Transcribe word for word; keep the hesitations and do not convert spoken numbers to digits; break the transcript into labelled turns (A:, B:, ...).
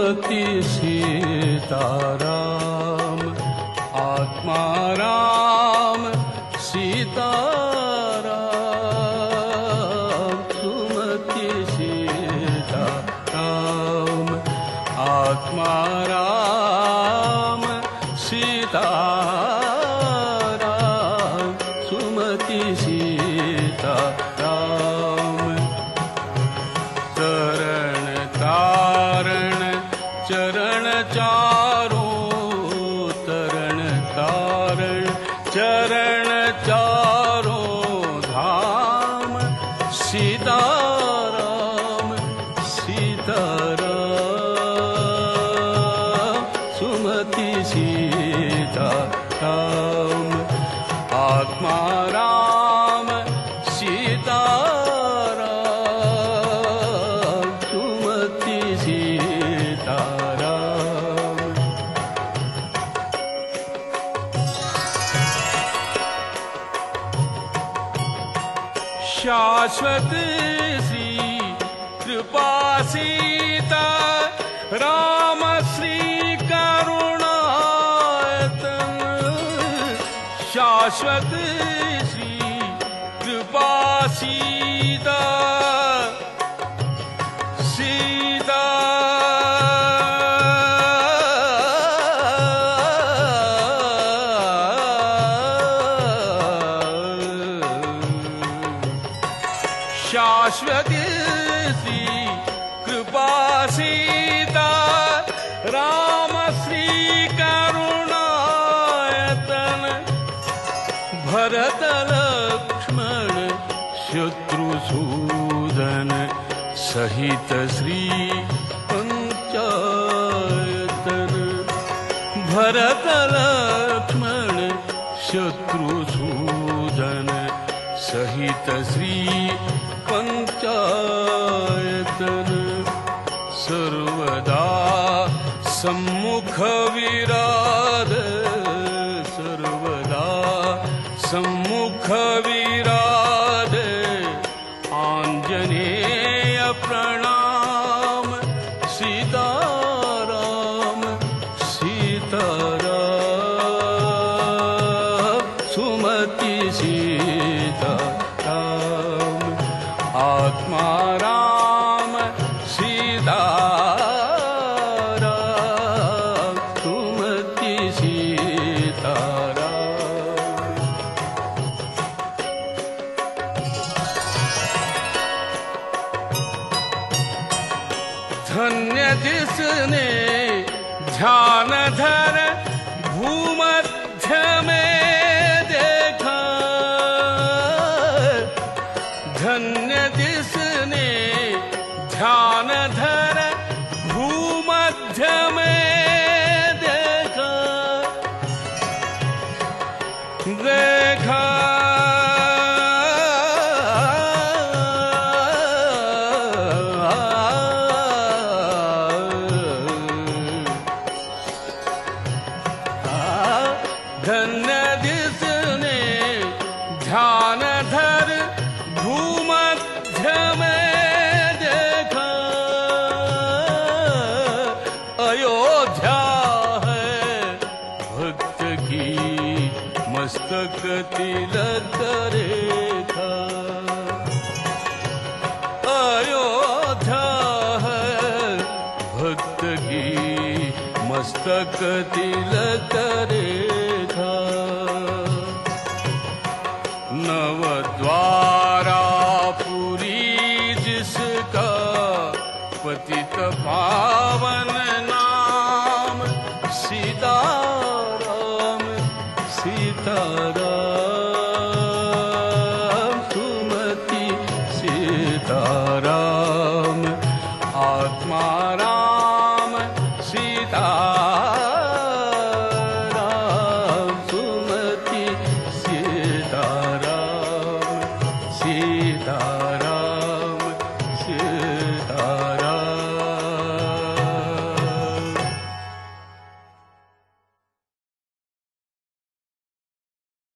A: सुमति सीताराम आत्मा राम सीताराम सुमति सीताराम आत्मा राम सीताराम सुमति सीताराम चरण तारण चरण चारों तरण तारण चरण चारों धाम सीताराम सीताराम सुमति सीताराम आत्मा राम सीताराम सुमति सीताराम शाश्वत श्री कृपा सीता राम श्री करुणायतन शाश्वत श्री कृपा सीता सीता शाश्वत श्री कृपा सीता राम श्री करुणायतन भरत लक्ष्मण शत्रुसूदन सहित श्री पंचायतन भरत लक्ष्मण शत्रुसूदन सहित श्री पंचायतन सर्वदा सम्मुख विराज सर्वदा सम्मुख विराज आंजनेय प्रणाम सीताराम सीताराम सुमति सीताराम आत्मा राम सीताराम सुमति सीताराम धन्य जिसने ध्यान धर भूमध्य में देखा धन्य जिसने ध्यान धर भूमध्य में देखा देखा धन्य जिसने ध्यान धर भूमध्य में देखा अयोध्या है भक्त की मस्तक तिलक रेखा अयोध्या है भक्त की मस्तक तिलक रेखा नवद्वारापुरी जिसका पतित पावन नाम सीताराम सीताराम